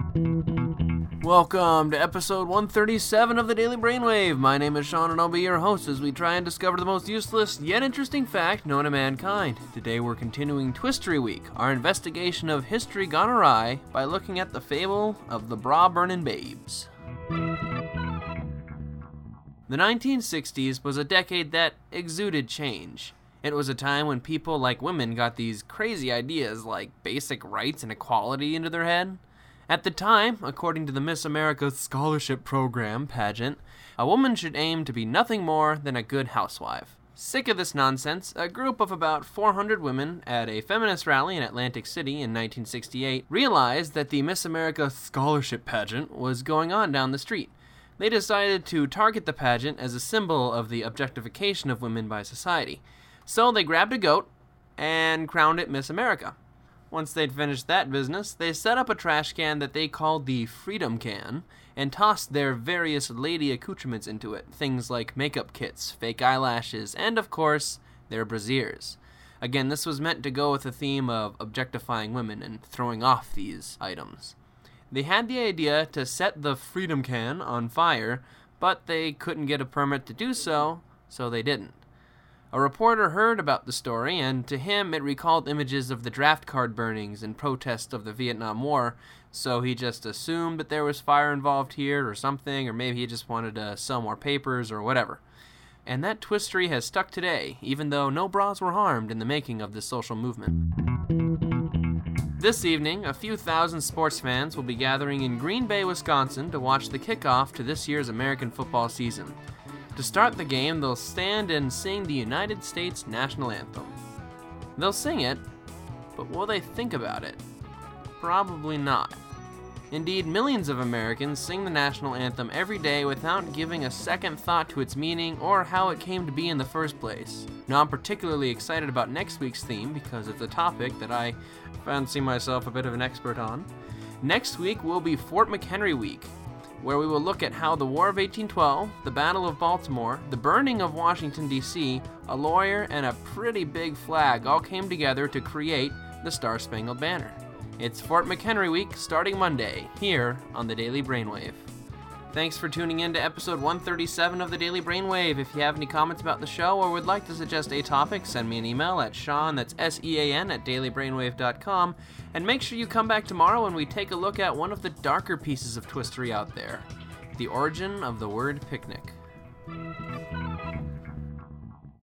Welcome to episode 137 of the Daily Brainwave. My name is Sean and I'll be your host as we try and discover the most useless yet interesting fact known to mankind. Today we're continuing Twistery Week, our investigation of history gone awry by looking at the fable of the bra-burning babes. The 1960s was a decade that exuded change. It was a time when people like women got these crazy ideas like basic rights and equality into their head. At the time, according to the Miss America Scholarship Program pageant, a woman should aim to be nothing more than a good housewife. Sick of this nonsense, a group of about 400 women at a feminist rally in Atlantic City in 1968 realized that the Miss America Scholarship pageant was going on down the street. They decided to target the pageant as a symbol of the objectification of women by society. So they grabbed a goat and crowned it Miss America. Once they'd finished that business, they set up a trash can that they called the Freedom Can and tossed their various lady accoutrements into it, things like makeup kits, fake eyelashes, and of course, their brasiers. Again, this was meant to go with the theme of objectifying women and throwing off these items. They had the idea to set the Freedom Can on fire, but they couldn't get a permit to do so, so they didn't. A reporter heard about the story, and to him it recalled images of the draft card burnings and protests of the Vietnam War, so he just assumed that there was fire involved here or something, or maybe he just wanted to sell more papers or whatever. And that twistery has stuck today, even though no bras were harmed in the making of this social movement. This evening, a few thousand sports fans will be gathering in Green Bay, Wisconsin to watch the kickoff to this year's American football season. To start the game, they'll stand and sing the United States National Anthem. They'll sing it, but will they think about it? Probably not. Indeed, millions of Americans sing the national anthem every day without giving a second thought to its meaning or how it came to be in the first place. Now, I'm particularly excited about next week's theme because it's a topic that I fancy myself a bit of an expert on. Next week will be Fort McHenry Week, where we will look at how the War of 1812, the Battle of Baltimore, the burning of Washington, D.C., a lawyer, and a pretty big flag all came together to create the Star-Spangled Banner. It's Fort McHenry Week starting Monday, here on the Daily Brainwave. Thanks for tuning in to episode 137 of the Daily Brainwave. If you have any comments about the show or would like to suggest a topic, send me an email at Sean, that's S-E-A-N, at dailybrainwave.com. And make sure you come back tomorrow when we take a look at one of the darker pieces of twistery out there, the origin of the word picnic.